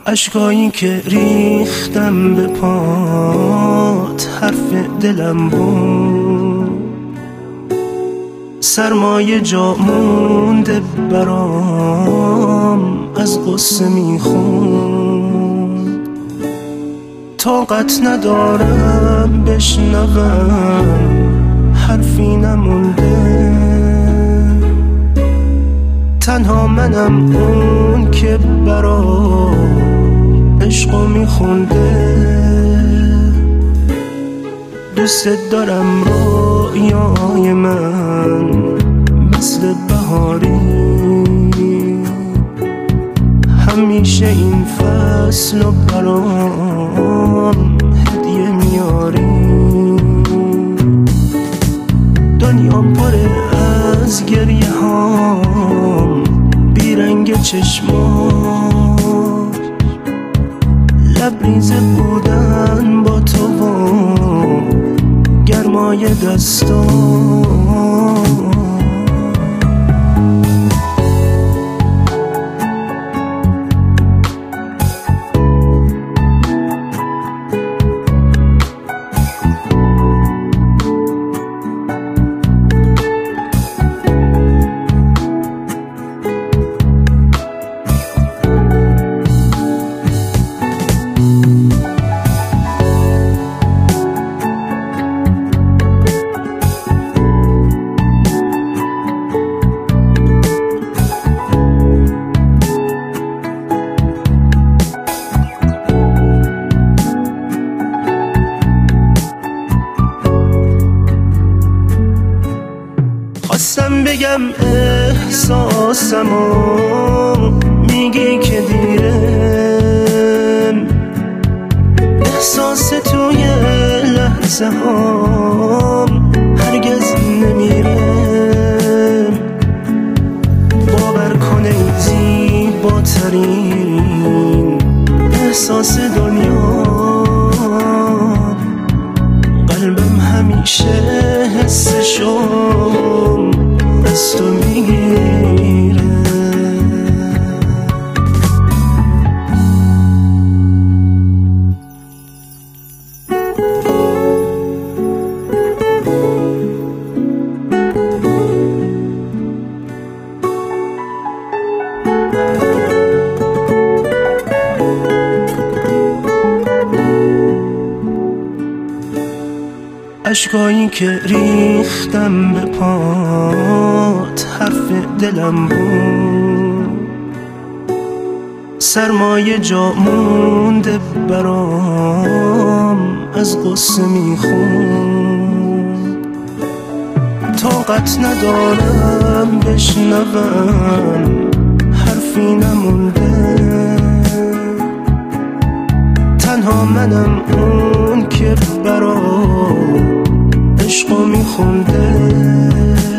اشکایی که ریختم به پات حرف دلم بود، سرمایه جا مونده برام از قصه میخوند. طاقت ندارم بشنوم حرفی نمونده، تنها منم اون که برام عشقو میخونده. دوست دارم رویای من مثل بهاری، همیشه این فصل و برام هدیه میاری. دنیام پره از گریه هام، بیرنگ چشمات، لبریز بودن با تو و گرمای دستات. خواستم بگم احساسمو، میگی که دیرم، احساس توی لحظه هام هرگز نمیرم. باور کن ای زیباترین احساس دنیا، قلبم همیشه حسشو از تو میگیره. اشکایی که ریختم به پات حرف دلم بود، سرمایه جا مونده برام از قصه میخوند. طاقت ندارم بشنوم حرفی نمونده، تنها منم اون که برام عشقو میخونده.